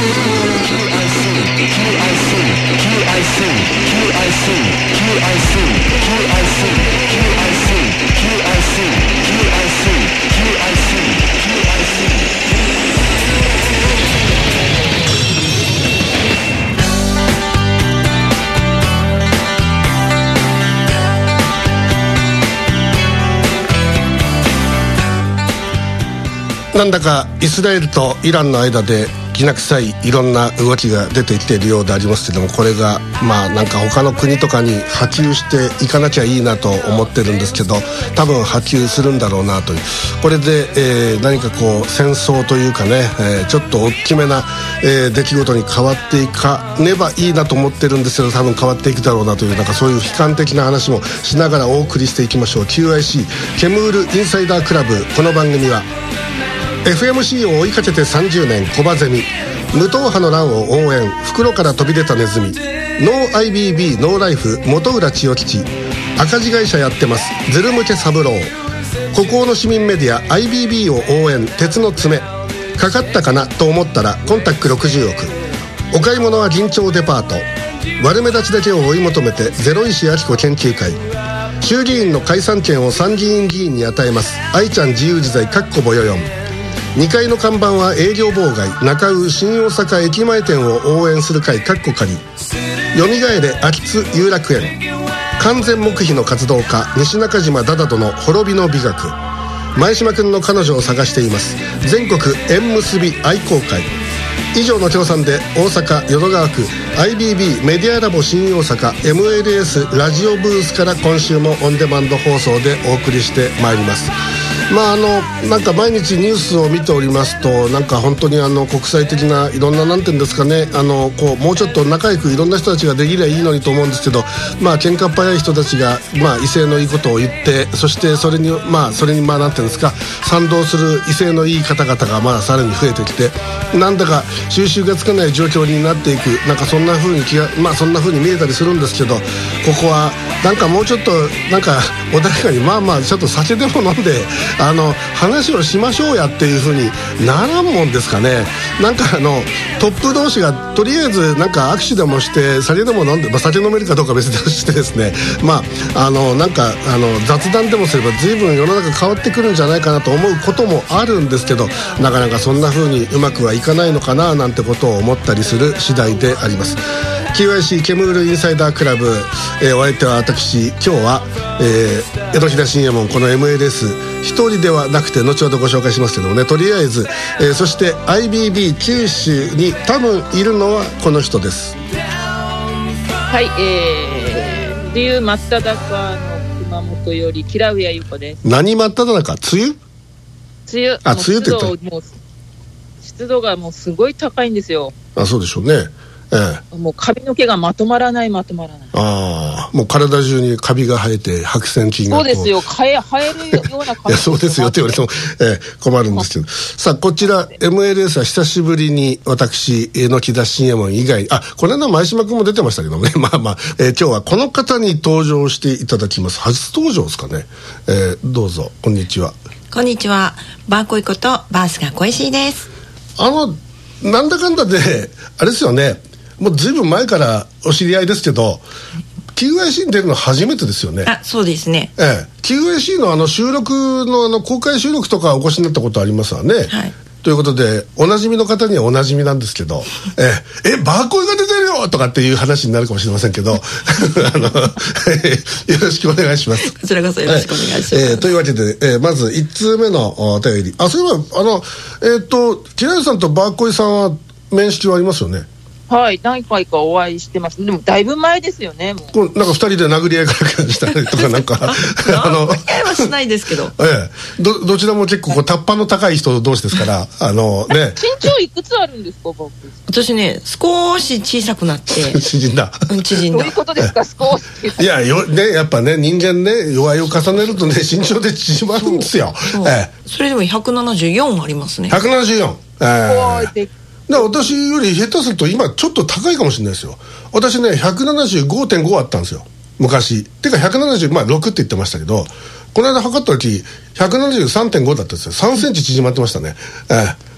なんだかイスラエルとイランの間できな臭いいろんな動きが出てきているようでありますけども、これがなんか他の国とかに波及していかなきゃいいなと思ってるんですけど、多分波及するんだろうなという、これで、何かこう戦争というかね、ちょっと大きめな、出来事に変わっていかねばいいなと思ってるんですけど、多分変わっていくだろうなという、なんかそういう悲観的な話もしながらお送りしていきましょう。 QIC ケムールインサイダークラブ。この番組はFMC を追いかけて30年コバゼミ、無党派の乱を応援、袋から飛び出たネズミ、ノー IBB ノーライフ元浦千代吉、赤字会社やってますズル向け三郎、孤高の市民メディア IBB を応援鉄の爪、かかったかなと思ったらコンタック60億、お買い物は銀町デパート、悪目立ちだけを追い求めてゼロ石明子研究会、衆議院の解散権を参議院議員に与えます愛ちゃん自由自在かっこぼよよん、2階の看板は営業妨害、中尾新大阪駅前店を応援する会かっこ仮、よみがえれ秋津遊楽園、完全黙秘の活動家西中島ダダドの滅びの美学、前島くんの彼女を探しています全国縁結び愛好会。以上の協賛で大阪淀川区 IBB メディアラボ新大阪 MLS ラジオブースから今週もオンデマンド放送でお送りしてまいります。なんか毎日ニュースを見ておりますと、なんか本当に国際的ないろんななんていうんですかね、こうもうちょっと仲良くいろんな人たちができればいいのにと思うんですけど、喧嘩っ早い人たちが威勢のいいことを言って、そしてそれになんていうんですか、賛同する威勢のいい方々がさらに増えてきて、なんだか収拾がつかない状況になっていく、なんかそんな風にそんな風に見えたりするんですけど、ここはなんかもうちょっとなんか穏やかにちょっと酒でも飲んで話をしましょうやっていう風にならんもんですかね。なんかトップ同士がとりあえずなんか握手でもして酒でも飲んで、酒飲めるかどうか別としてですね、なんか雑談でもすれば随分世の中変わってくるんじゃないかなと思うこともあるんですけど、なかなかそんな風にうまくはいかないのかななんてことを思ったりする次第であります。 QIC ケムールインサイダークラブ、お相手は私、今日は、江戸平新右衛門、この MLS一人ではなくて後ほどご紹介しますけどもね、とりあえず、そして IBB 九州に多分いるのはこの人です。 はい、梅雨真っ只中の熊本より木良上優子です。 何真っ只中？梅雨梅雨って言ったら湿度がもうすごい高いんですよ。 そうでしょうね。 もう髪の毛がまとまらない。もう体中にカビが生えて白癬菌がそうですよ、生えるような感じそうですよって言われても、困るんですけどさあ、こちら MLS は久しぶりに私榎田新右衛門以外、この間前島君も出てましたけどね、今日はこの方に登場していただきます。初登場ですかね。どうぞ。こんにちは。 こんにちは。バーコイことバースが恋しいです。 なんだかんだであれですよね、もうずいぶん前からお知り合いですけど QIC に出るの初めてですよね。 そうですね。 QIC の収録の公開収録とかお越しになったことありますわね。ということでおなじみの方にはおなじみなんですけど、バーコイが出てるよとかっていう話になるかもしれませんけどよろしくお願いします。 こちらこそよろしくお願いします。 というわけで、まず1通目のお便り。そういえば木良さんとバーコイさんは面識はありますよね。 はい、何回かお会いしてます。でもだいぶ前ですよね。もうなんか2人で殴り合いからしたりとかなんか殴り合いはしないですけどどちらも結構タッパの高い人同士ですから身長いくつあるんですか？ 私ね、少し小さくなって縮んだどういうことですか？少しいややっぱね、人間ね、弱いを重ねるとね、身長で縮まるんですよ。 それでも174ありますね。 174。私より下手すると今ちょっと高いかもしれないですよ。私ね 175.5 あったんですよ昔。てか176って言ってましたけど、この間測った時 173.5 だったんですよ。3センチ縮まってましたね。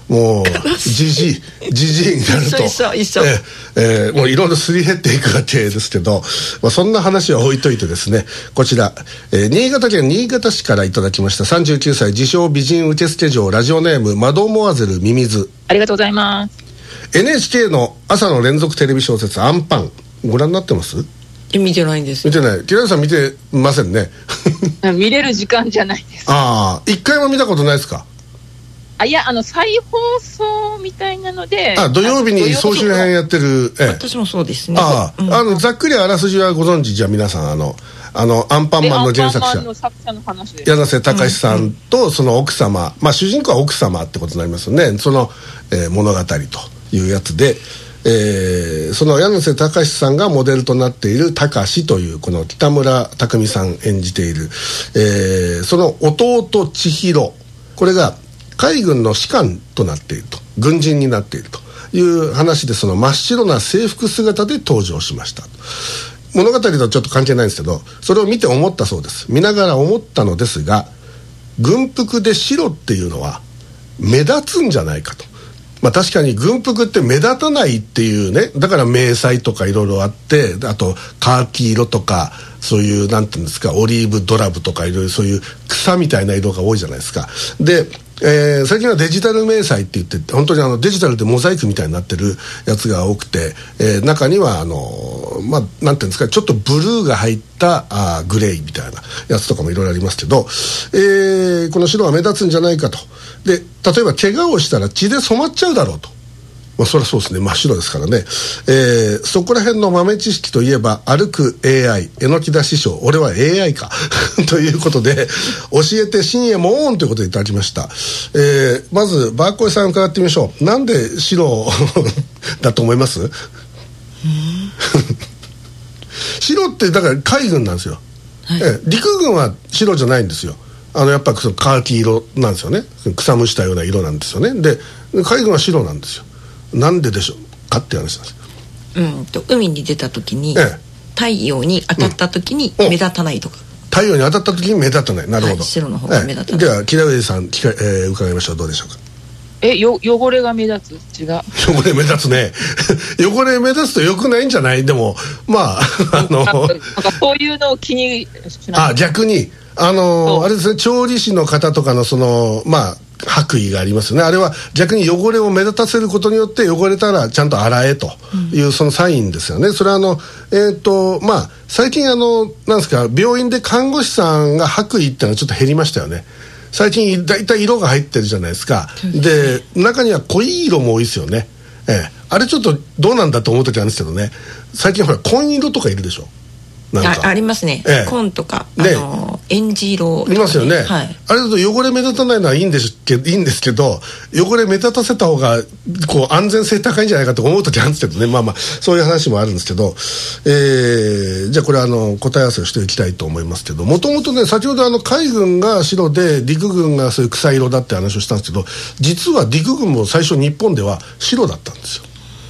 もうじじいになるともういろいろすり減っていくわけですけど、そんな話は置いといてですね、こちら、新潟県新潟市からいただきました39歳自称美人受付嬢、ラジオネームマドモアゼルミミズ。 ありがとうございます。 NHK の朝の連続テレビ小説アンパンご覧になってます？ 見てないんです。 見てない。キラさん見てませんね見れる時間じゃないです。 ああ、一回も見たことないですか？ いや、再放送みたいなので、 土曜日に総集編やってる、 私もそうですね。 ざっくりあらすじはご存知？じゃあ皆さん、アンパンマンの原作者、柳瀬隆さんとその奥様、主人公は奥様ってことになりますよね。その、物語というやつで、その柳瀬隆さんがモデルとなっている隆というこの北村匠海さん演じている、その弟千尋、これが海軍の士官となっていると、軍人になっているという話で、その真っ白な制服姿で登場しました。物語とはちょっと関係ないんですけど、それを見て思ったそうです。見ながら思ったのですが、軍服で白っていうのは目立つんじゃないかと。確かに軍服って目立たないっていうね、だから迷彩とかいろいろあって、あとカーキ色とか、そういうなんていうんですか、オリーブドラブとかいろいろそういう草みたいな色が多いじゃないですか。で、最近はデジタル迷彩って言って本当にデジタルでモザイクみたいになってるやつが多くて、中にはなんていうんですか、ちょっとブルーが入ったグレーみたいなやつとかもいろいろありますけど、この白は目立つんじゃないかと。で、例えば怪我をしたら血で染まっちゃうだろうと。そりゃそうですね、真っ白ですからね。そこら辺の豆知識といえば、歩く AI、榎田師匠、俺は AI かということで、教えて新右衛門ということでいただきました。まずバーコイさん伺ってみましょう。なんで白だと思います？白ってだから海軍なんですよ、はい。陸軍は白じゃないんですよ。やっぱそのカーキ色なんですよね。草むしたような色なんですよね。で、海軍は白なんですよ。なんででしょうかって話なんです。 海に出た時に、太陽に当たった時に目立たないとか、 太陽に当たった時に目立たない。なるほど、 白の方が目立たない。 では木田上さん伺いましょう。どうでしょうか？ 汚れが目立つ？違う。 汚れ目立つね汚れ目立つと良くないんじゃない？でもなんかそういうのを気にしない。 逆にあれですね、調理師の方とかの白衣がありますよね。あれは逆に汚れを目立たせることによって、汚れたらちゃんと洗えというそのサインですよね。それは最近なんですか、病院で看護師さんが白衣ってのはちょっと減りましたよね。最近だいたい色が入ってるじゃないですか。で、中には濃い色も多いですよね。あれちょっとどうなんだと思う時あるんですけどね。最近ほら紺色とかいるでしょ。 ありますね、紺とか、エンジ色いますよね、 はい、 あれだと汚れ目立たないのはいいんですけど、汚れ目立たせた方が安全性高いんじゃないかと思う時あるんですけどね。そういう話もあるんですけど、じゃあこれ答え合わせをしていきたいと思いますけど、もともとね、先ほど海軍が白で陸軍がそういう草色だって話をしたんですけど、実は陸軍も最初日本では白だったんですよ。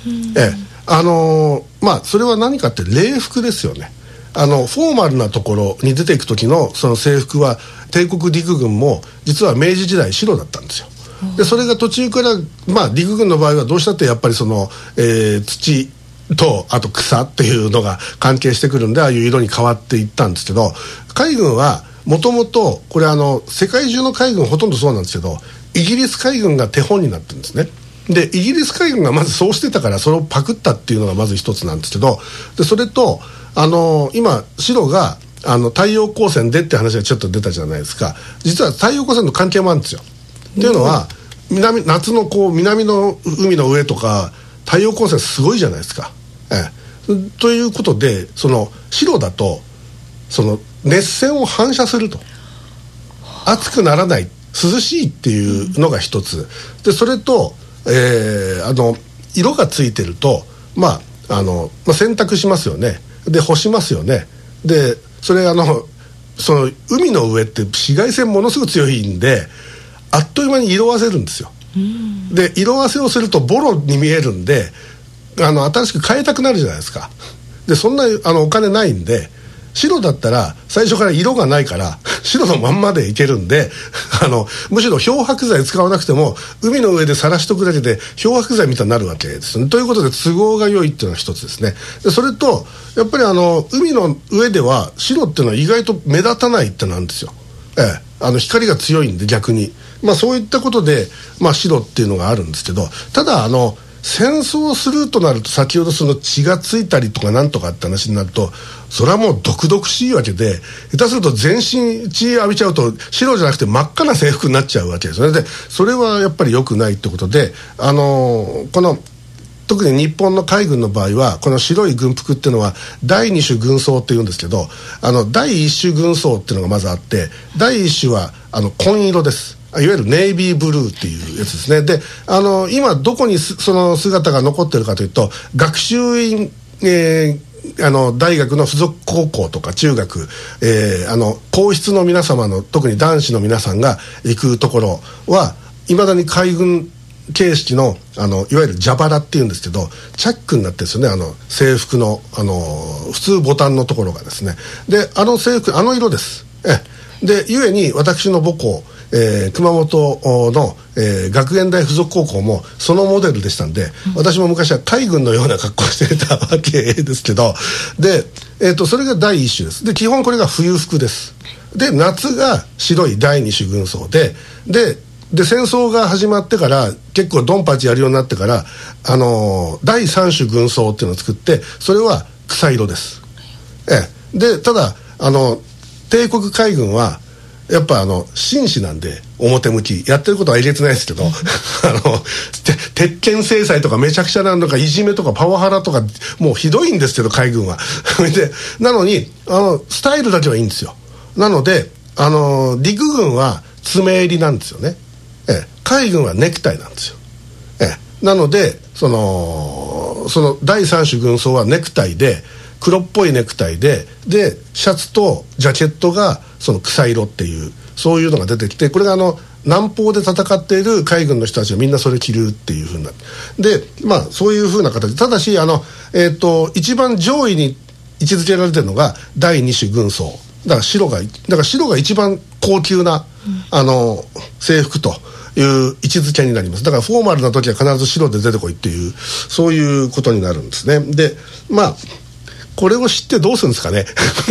それは何かって礼服ですよね。フォーマルなところに出ていく時のその制服は、帝国陸軍も実は明治時代白だったんですよ。で、それが途中から陸軍の場合はどうしたってやっぱりその、土とあと草っていうのが関係してくるんで、ああいう色に変わっていったんですけど、海軍はもともとこれ世界中の海軍ほとんどそうなんですけど、イギリス海軍が手本になってるんですね。で、イギリス海軍がまずそうしてたから、それをパクったっていうのがまず一つなんですけど、でそれと今白が太陽光線でって話がちょっと出たじゃないですか。実は太陽光線の関係もあるんですよ。っていうのは、夏の南の海の上とか太陽光線すごいじゃないですか。ということで、その白だとその熱線を反射すると、暑くならない、涼しいっていうのが一つで、それと、色がついてると洗濯しますよね。で、干しますよね。で、それその海の上って紫外線ものすごく強いんで、あっという間に色あせるんですよ。で、色あせをするとボロに見えるんで、新しく変えたくなるじゃないですか。で、そんなお金ないんで、白だったら最初から色がないから白のまんまでいけるんでむしろ漂白剤使わなくても海の上でさらしとくだけで漂白剤みたいになるわけですね。ということで都合が良いっていうのが一つですね。でそれとやっぱり海の上では白っていうのは意外と目立たないってなんですよ。光が強いんで逆に、そういったことで、白っていうのがあるんですけど、ただ戦争するとなると先ほどその血がついたりとかなんとかって話になるとそれはもう毒々しいわけで、下手すると全身血浴びちゃうと白じゃなくて真っ赤な制服になっちゃうわけですよね。でそれはやっぱり良くないってことでこの特に日本の海軍の場合はこの白い軍服っていうのは第二種軍装っていうんですけど、第一種軍装っていうのがまずあって、第一種は紺色です。いわゆるネイビーブルーっていうやつですね。で今どこにその姿が残ってるかというと、学習院、大学の附属高校とか中学、皇室の皆様の特に男子の皆さんが行くところはいまだに海軍形式のいわゆる蛇腹っていうんですけど、チャックになってるんですよね。制服の普通ボタンのところがですね。で制服色です。でゆえに私の母校熊本の、学園大附属高校もそのモデルでしたんで、私も昔は海軍のような格好をしていたわけですけど、で、それが第一種です。で基本これが冬服です。で夏が白い第二種軍装で戦争が始まってから結構ドンパチやるようになってから第三種軍装っていうのを作って、それは草色です。でただ帝国海軍はやっぱ紳士なんで表向きやってることはえげつないですけど鉄拳制裁とかめちゃくちゃなのかいじめとかパワハラとかもうひどいんですけど海軍はでなのにスタイルだけはいいんですよ。なので陸軍は爪襟なんですよね。海軍はネクタイなんですよ。なのでその第三種軍装はネクタイで黒っぽいネクタイでシャツとジャケットがその草色っていうそういうのが出てきて、これが南方で戦っている海軍の人たちはみんなそれ着るっていう風なでそういう風な形。ただし一番上位に位置づけられてるのが第二種軍装だから白が一番高級な制服という位置づけになります。だからフォーマルな時は必ず白で出てこいっていうそういうことになるんですね。でこれを知ってどうするんですかね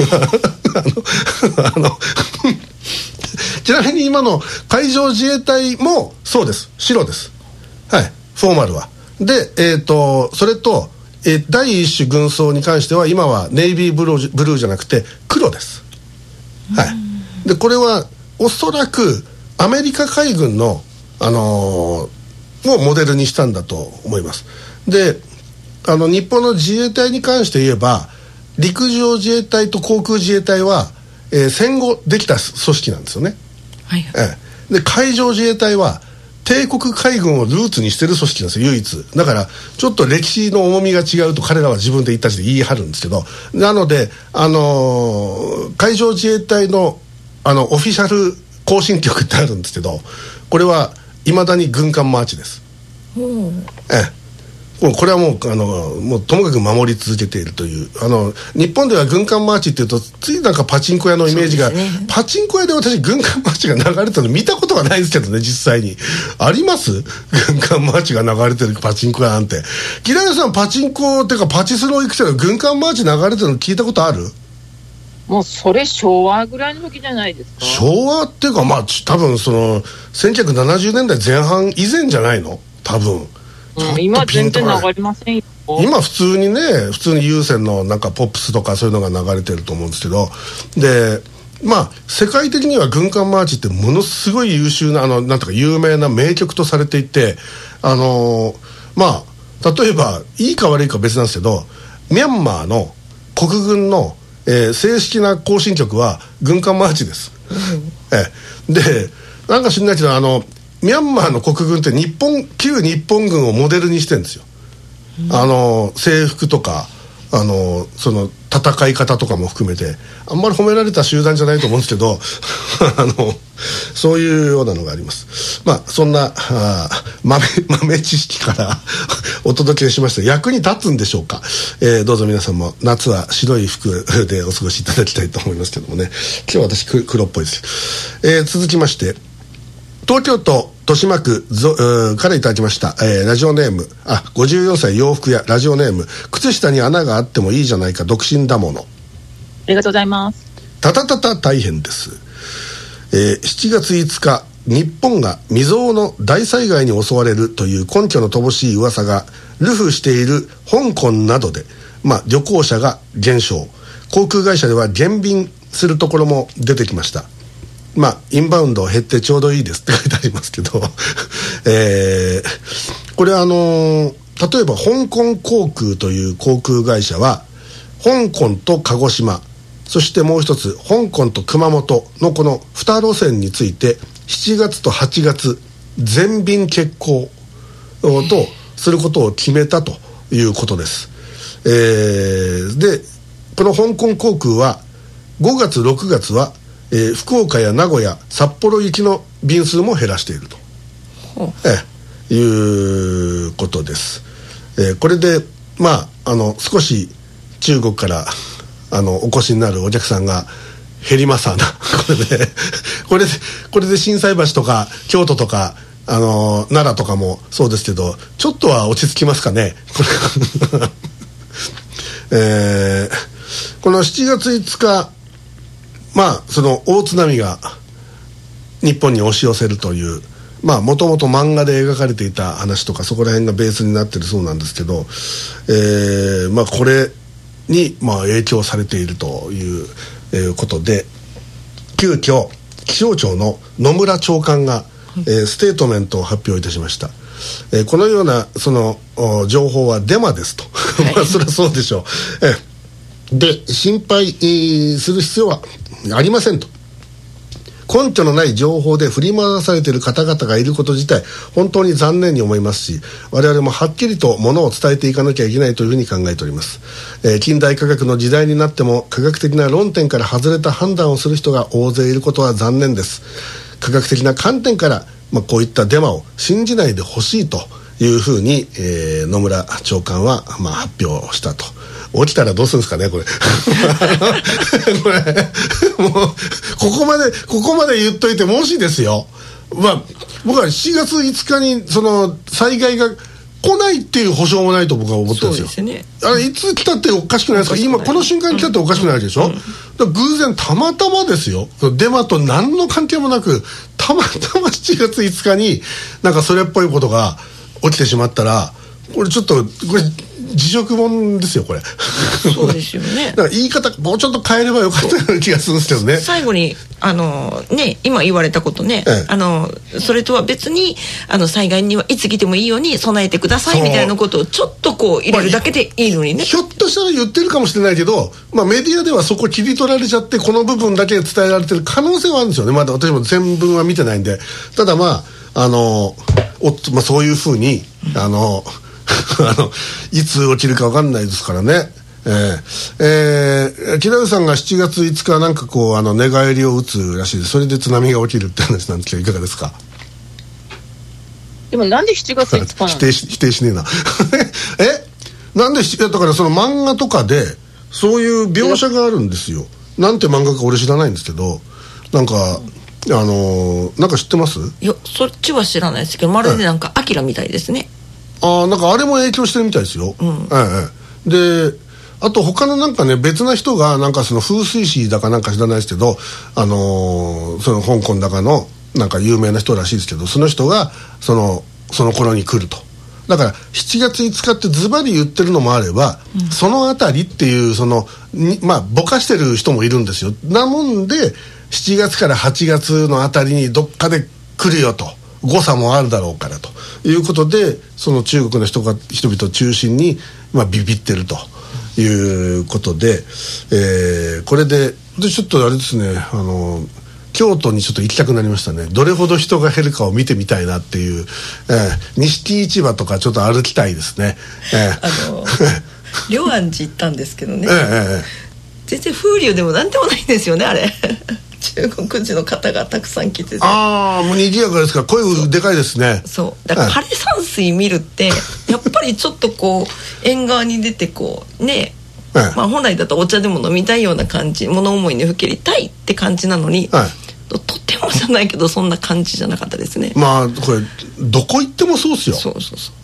ちなみに今の海上自衛隊もそうです。白です。フォーマルは。でそれと、第一種軍装に関しては今はネイビーブルーじゃなくて黒です。でこれはおそらくアメリカ海軍のをモデルにしたんだと思います。で日本の自衛隊に関して言えば陸上自衛隊と航空自衛隊は、戦後できた組織なんですよね。で海上自衛隊は帝国海軍をルーツにしてる組織なんですよ、唯一。だからちょっと歴史の重みが違うと彼らは自分で言ったしで言い張るんですけど、なので海上自衛隊のオフィシャル行進曲ってあるんですけど、これはいまだに軍艦マーチです。これはもうともかく守り続けているという。日本では軍艦マーチっていうとついなんかパチンコ屋のイメージが、パチンコ屋で私軍艦マーチが流れてるの見たことがないですけどね、実際にあります？軍艦マーチが流れてるパチンコ屋なんて。木田さんパチンコっていうかパチスロ行くけど軍艦マーチ流れてるの聞いたことある？ もうそれ昭和ぐらいの時じゃないですか。 昭和っていうか多分1970年代前半以前じゃないの多分。 今全然流れませんよ。 今普通に有線のなんかポップスとかそういうのが流れてると思うんですけど、で世界的には軍艦マーチってものすごい優秀ななんとか有名な名曲とされていて、例えばいいか悪いか別なんですけど、ミャンマーの国軍の、正式な行進曲は軍艦マーチです。でなんか知んないけどミャンマーの国軍って旧日本軍をモデルにしてるんですよ。制服とかその戦い方とかも含めてあんまり褒められた集団じゃないと思うんですけどそういうようなのがあります。そんな豆知識からお届けしました。役に立つんでしょうか。どうぞ皆さんも夏は白い服でお過ごしいただきたいと思いますけどもね。今日私黒っぽいです。続きまして東京都豊島区からいただきました、ラジオネーム54歳洋服屋ラジオネーム靴下に穴があってもいいじゃないか独身だもの。 ありがとうございます。 大変です。7月5日日本が未曾有の大災害に襲われるという根拠の乏しい噂が流布している香港などで、旅行者が減少、航空会社では減便するところも出てきました。インバウンド減ってちょうどいいですって書いてありますけど、これ例えば香港航空という航空会社は香港と鹿児島、そしてもう一つ香港と熊本のこの2路線について7月と8月全便欠航とすることを決めたということです。でこの香港航空は5月6月は、福岡や名古屋札幌行きの便数も減らしていると、いうことです。これで少し中国からお越しになるお客さんが減りますわなこれで心斎橋とか京都とか奈良とかもそうですけどちょっとは落ち着きますかねこの7月5日その大津波が日本に押し寄せるというもともと漫画で描かれていた話とかそこら辺がベースになってるそうなんですけど、これに影響されているということで急遽気象庁の野村長官が、ステートメントを発表いたしました。このようなその情報はデマですとそれはそうでしょう。で心配する必要はありませんと。根拠のない情報で振り回されている方々がいること自体本当に残念に思いますし、我々もはっきりとものを伝えていかなきゃいけないというふうに考えております。近代科学の時代になっても科学的な論点から外れた判断をする人が大勢いることは残念です。科学的な観点から、こういったデマを信じないでほしいというふうに、野村長官は、発表したと。起きたらどうするんですかねこれこれもうここまで言っといてもしですよ、僕は7月5日にその災害が来ないっていう保証もないと僕は思ってるんですよ。あれいつ来たっておかしくないですか。今この瞬間に来たっておかしくないでしょ、だから偶然たまたまですよ。デマと何の関係もなくたまたま7月5日になんかそれっぽいことが起きてしまったらこれちょっと辞職本ですよこれそうですよねだから言い方もうちょっと変えればよかったような気がするんですけどね。 最後に今言われたことね、それとは別に災害にはいつ来てもいいように備えてくださいみたいなことをちょっとこう入れるだけでいいのにね、 ひょっとしたら言ってるかもしれないけど、メディアではそこ切り取られちゃってこの部分だけ伝えられてる可能性はあるんですよね。まだ私も全文は見てないんで。ただそういうふうにいつ起きるか分かんないですからね。木田さんが7月5日なんかこう寝返りを打つらしいです。それで津波が起きるって話なんですけどいかがですか。 でもなんで7月5日なの否定しねえななんでだからその漫画とかでそういう描写があるんですよ。なんて漫画か俺知らないんですけどなんかなんか知ってます？ いやそっちは知らないですけどまるでなんかアキラみたいですね。 なんかあれも影響してるみたいですよ。であと他のなんかね別な人がなんかその風水師だかなんか知らないですけどその香港だかのなんか有名な人らしいですけどその人がその頃に来ると。だから7月5日ってズバリ言ってるのもあれば、そのあたりっていうぼかしてる人もいるんですよ。なもんで7月から8月のあたりにどっかで来るよと誤差もあるだろうからということでその中国の人々を中心に、ビビってるということで、これでちょっとあれですね京都にちょっと行きたくなりましたね。どれほど人が減るかを見てみたいなっていう、錦市場とかちょっと歩きたいですね。 龍安寺行ったんですけどね、全然風流でもなんでもないんですよねあれ中国人の方がたくさん来てて、 ああもう賑やかですから、声でかいですね。 そうだから枯山水見るってやっぱりちょっとこう縁側に出てこうね、まあ、本来だとお茶でも飲みたいような感じ、物思いにふけりたいって感じなのに、とてもじゃないけどそんな感じじゃなかったですね。 まあこれどこ行ってもそうですよ。 そうそうそう。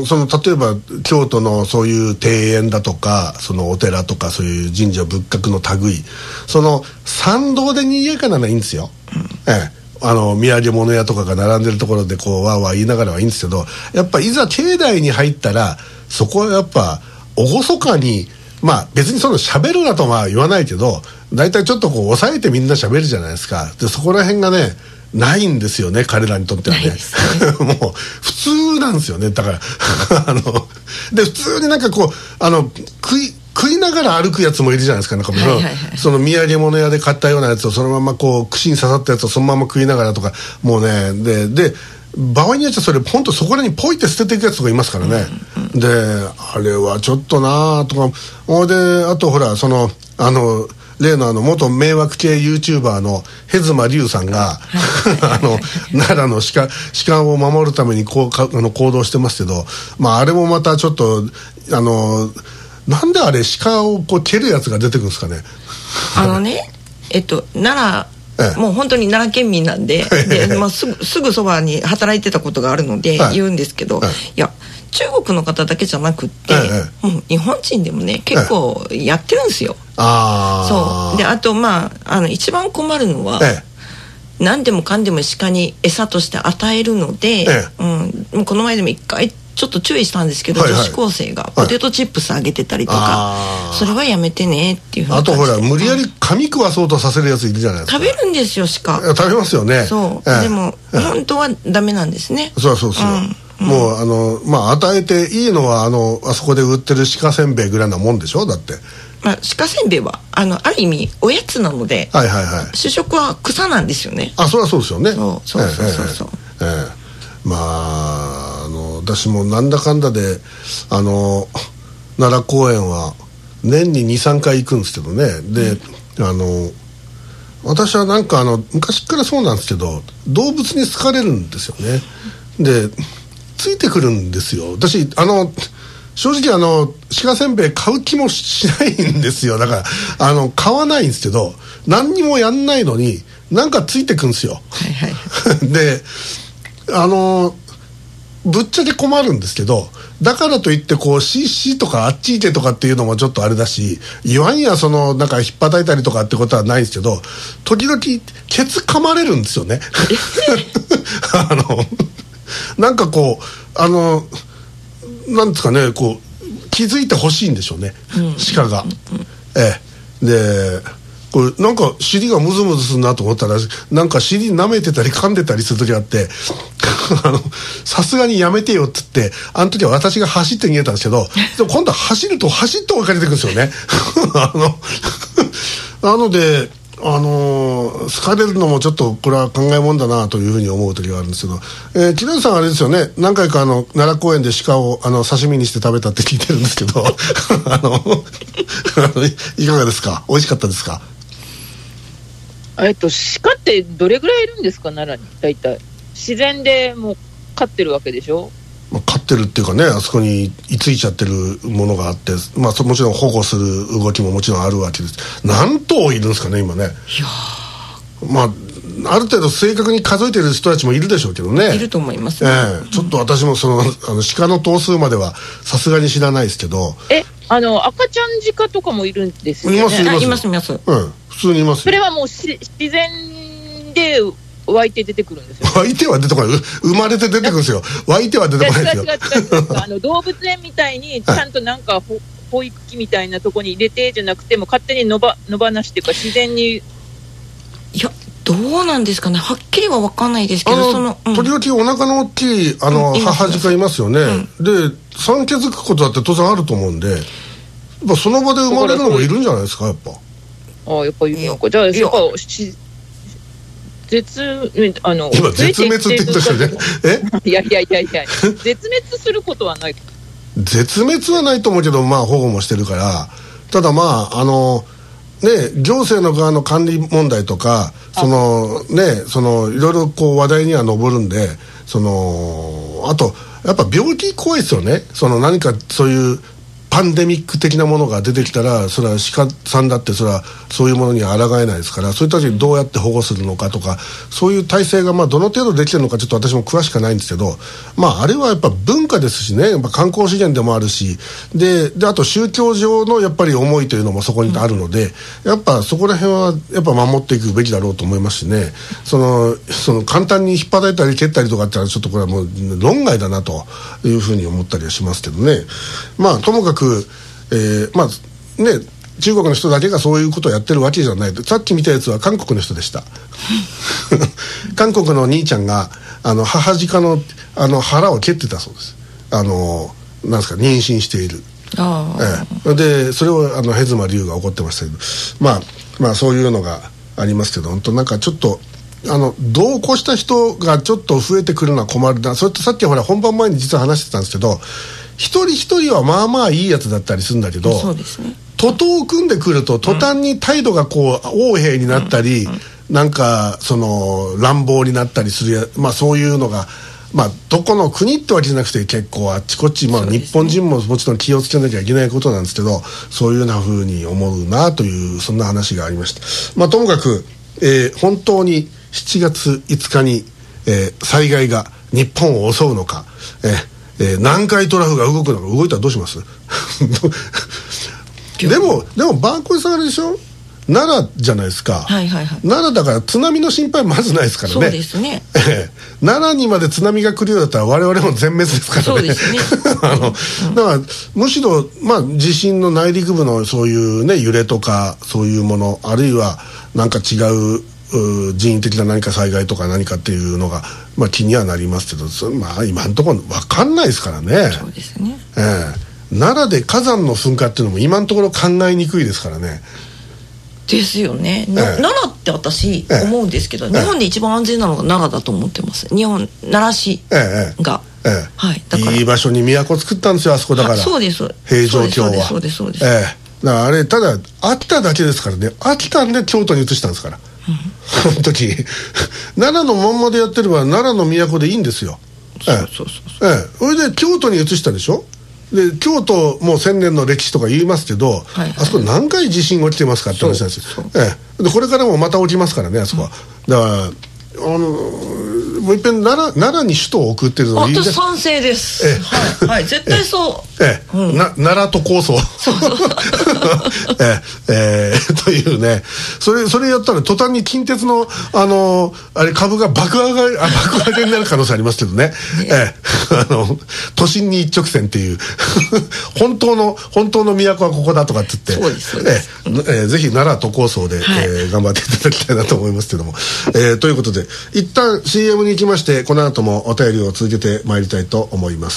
その例えば京都のそういう庭園だとか、そのお寺とかそういう神社仏閣の類、その参道で賑やかなのはいいんですよ、土産物屋とかが並んでるところでこうわーわー言いながらはいいんですけど、やっぱいざ境内に入ったらそこはやっぱ厳かに、まあ別にその喋るなとは言わないけど、大体ちょっとこう抑えてみんな喋るじゃないですか。でそこら辺がねないんですよね、彼らにとってはね。もう普通なんですよね。だからで普通になんかこう食いながら歩くやつもいるじゃないですか。なんかその土産物屋で買ったようなやつをそのままこう串に刺さったやつをそのまま食いながらとか、もうねで場合によってはそれ本当そこらにポイって捨てていくやつとかいますからね、であれはちょっとなとか。ほいであとほら例の元迷惑系 YouTuber のヘズマリュウさんが奈良の鹿を守るために行動してますけど、まああれもまたちょっとなんであれ鹿をこう蹴るやつが出てくるんですかね。 奈良、もう本当に奈良県民なんで、まあ、すぐそばに働いてたことがあるので言うんですけど、いや中国の方だけじゃなくって、もう日本人でもね結構やってるんですよ。そうで、あとまあ一番困るのは、何でもかんでも鹿に餌として与えるので、もうこの前でも一回ちょっと注意したんですけど、女子高生がポテトチップスあげてたりとか、それはやめてねっていうふうに。あとほら無理やり紙食わそうとさせるやついるじゃないですか。 食べるんですよ鹿。 食べますよね。 そう、でも本当はダメなんですね。 そうそうそう、もうまあ与えていいのはあそこで売ってる鹿せんべいぐらいなもんでしょ。だってまあ、鹿せんべいはある意味おやつなので、主食は草なんですよね。 そりゃそうですよね。 そうまあ私もなんだかんだで奈良公園は年に 2,3 回行くんですけどね。で私はなんか昔からそうなんですけど、動物に好かれるんですよね。でついてくるんですよ。私正直鹿せんべい買う気もしないんですよ。だから買わないんですけど、何にもやんないのになんかついてくんですよ。でぶっちゃけ困るんですけど、だからといってこうシーシーとかあっち行けとかっていうのもちょっとあれだし、言わんやなんか引っ叩いたりとかってことはないんですけど、時々ケツ噛まれるんですよね。なんかこうなんですかね、こう気づいてほしいんでしょうね、鹿が。でこれなんか尻がムズムズするなと思ったら、なんか尻舐めてたり噛んでたりする時があってさすがにやめてよって言って、あの時は私が走って逃げたんですけど、でも今度は走って追いかけてくるんですよね。なので好かれるのもちょっとこれは考えもんだなというふうに思う時があるんですけど、木戸さんあれですよね、何回か奈良公園で鹿を刺身にして食べたって聞いてるんですけどいかがですか？美味しかったですか？ 鹿ってどれぐらいいるんですか、奈良に。大体自然でもう飼ってるわけでしょ。 飼ってるっていうかね、あそこに居ついちゃってるものがあって、まあ、もちろん保護する動きももちろんあるわけです。何頭いるんですかね今ね。いやまあある程度正確に数えてる人たちもいるでしょうけどね。 いると思いますね。 ちょっと私も鹿の頭数まではさすがに知らないですけど。 赤ちゃん鹿とかもいるんですよね。 います。 普通にいます。 それはもう自然で湧いて出てくるんですよ。 湧いては出てこない。生まれて出てくるんですよ。湧いては出てこないですよ。 違う動物園みたいにちゃんとなんか保育器みたいなとこに入れてじゃなくても、勝手に野放しっていうか自然に。 いやどうなんですかね、はっきりは分かんないですけど、 時々お腹の大きい母鹿いますよね。で産気づくことだって当然あると思うんで、その場で生まれるのもいるんじゃないですか。やっぱいるのか。じゃあやっぱ絶滅って言ったよね。いや絶滅することはない。絶滅はないと思うけど、まあ保護もしてるから。ただまあ行政の側の管理問題とかいろいろこう話題には上るんで、あとやっぱ病気怖いですよね。何かそういうパンデミック的なものが出てきたら、それは鹿さんだってそれはそういうものには抗えないですから、そういう人たちにどうやって保護するのかとか、そういう体制がどの程度できてるのかちょっと私も詳しくないんですけど、あれはやっぱ文化ですしね、やっぱ観光資源でもあるし、であと宗教上のやっぱり思いというのもそこにあるので、やっぱそこら辺はやっぱ守っていくべきだろうと思いますしね。簡単に引っ張られたり蹴ったりとかってのはちょっとこれはもう論外だなというふうに思ったりはしますけどね。ともかく中国の人だけがそういうことをやってるわけじゃない。さっき見たやつは韓国の人でした韓国の兄ちゃんが母鹿の腹を蹴ってたそうです。なんですか、妊娠している。でそれをヘズマリュウが怒ってましたけど、そういうのがありますけど、本当なんかちょっと同行した人がちょっと増えてくるのは困るな。それとさっき本番前に実は話してたんですけど、一人一人はまあまあいいやつだったりするんだけど、 そうですね、 徒党を組んでくると途端に態度がこう横柄になったり、なんか乱暴になったりするそういうのがどこの国ってわけじゃなくて結構あっちこっち、日本人ももちろん気をつけなきゃいけないことなんですけど、そういうような風に思うなという、そんな話がありました。ともかく、本当に7月5日に、災害が日本を襲うのか、南海トラフが動くのか、動いたらどうしますでもバーコイさんあれでしょ、奈良じゃないですか、奈良だから津波の心配まずないですからね。 そうですね奈良にまで津波が来るようだったら我々も全滅ですからね。 そうですねだからむしろ地震の内陸部のそういうね揺れとかそういうもの、あるいはなんか違う人為的な何か災害とか何かっていうのが、気にはなりますけど、今のところ分かんないですからね。 そうですね、 奈良で火山の噴火っていうのも今のところ考えにくいですからね。 ですよね、奈良って私思うんですけど、日本で一番安全なのが奈良だと思ってます。奈良市が、だからいい場所に都作ったんですよ、あそこだから。そうです、平城京は。 そうですだからあれただ秋田だけですからね。秋田で京都に移したんですから、その時奈良のまんまでやってれば奈良の都でいいんですよ。それで京都に移したでしょ。で京都もう1000年の歴史とか言いますけど、あそこ何回地震が起きてますかって話なんですよ。でこれからもまた起きますからね、あそこは。だからもう一遍奈良に首都を置くっていうのをいいです。 私賛成です。絶対そう。 奈良都構想。というね、それやったら途端に近鉄のあれ株が爆上げになる可能性ありますけどね。都心に一直線っていう本当の都はここだとかって言ってぜひ奈良都構想で頑張っていただきたいなと思いますけども、ということで一旦 CM に行きまして、この後もお便りを続けてまいりたいと思います。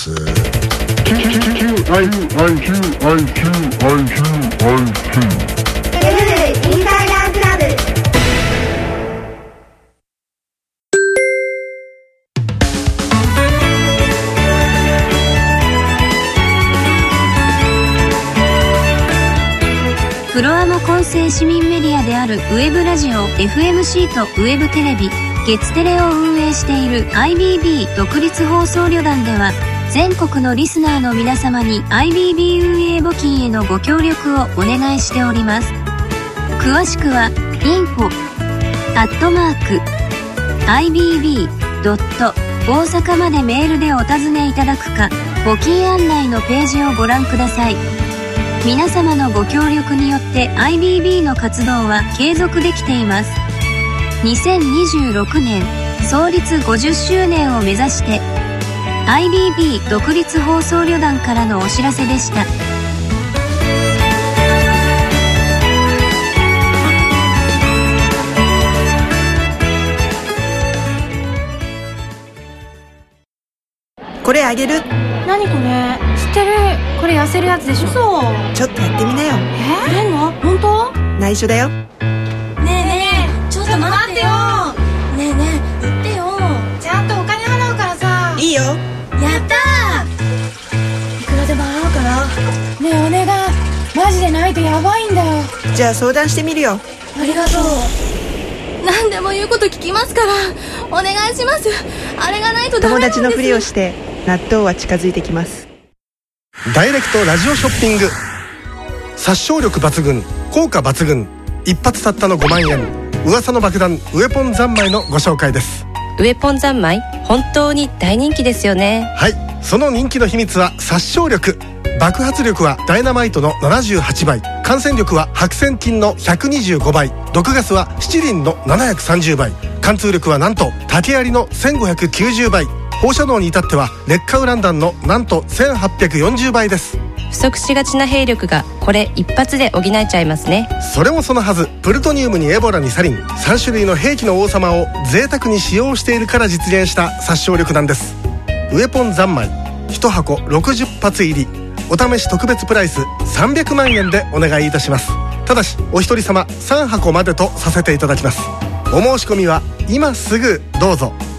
フロアの混成市民メディアであるウェブラジオ FMC とウェブテレビ月テレを運営している IBB 独立放送旅団では、全国のリスナーの皆様に IBB 運営募金へのご協力をお願いしております。詳しくは info@ibb. 大阪までメールでお尋ねいただくか、募金案内のページをご覧ください。皆様のご協力によって IBB の活動は継続できています。2026年創立50周年を目指して IBB 独立放送旅団からのお知らせでした。 これあげる。 何これ？知ってる。これ痩せるやつでしょ。そう。 ちょっとやってみなよ。 やんの？本当？ 内緒だよ。 ねえねえ、ちょっと待ってよ。ねえねえ、言ってよ。ちゃんとお金払うからさ。 いいよ。 やったー。いくらでも払うから。ねえお願い。 マジでないとやばいんだよ。 じゃあ相談してみるよ。 ありがとう。何でも言うこと聞きますからお願いします。あれがないとダメなんです。 友達のふりをして納豆は近づいてきます。 ダイレクトラジオショッピング、殺傷力抜群、効果抜群、一発たったの5万円、噂の爆弾ウェポン三昧のご紹介です。 ウェポン三昧、本当に大人気ですよね。 はい、その人気の秘密は殺傷力。爆発力はダイナマイトの78倍、感染力は白癬菌の125倍、毒ガスは七輪の730倍、貫通力はなんと竹槍の1590倍、放射能に至っては劣化ウラン弾のなんと1840倍です。 不足しがちな兵力がこれ一発で補えちゃいますね。 それもそのはず、プルトニウムにエボラにサリン、3種類の兵器の王様を贅沢に使用しているから実現した殺傷力なんです。ウェポン三昧、1箱60発入り、お試し特別プライス300万円でお願いいたします。ただしお一人様3箱までとさせていただきます。お申し込みは今すぐどうぞ。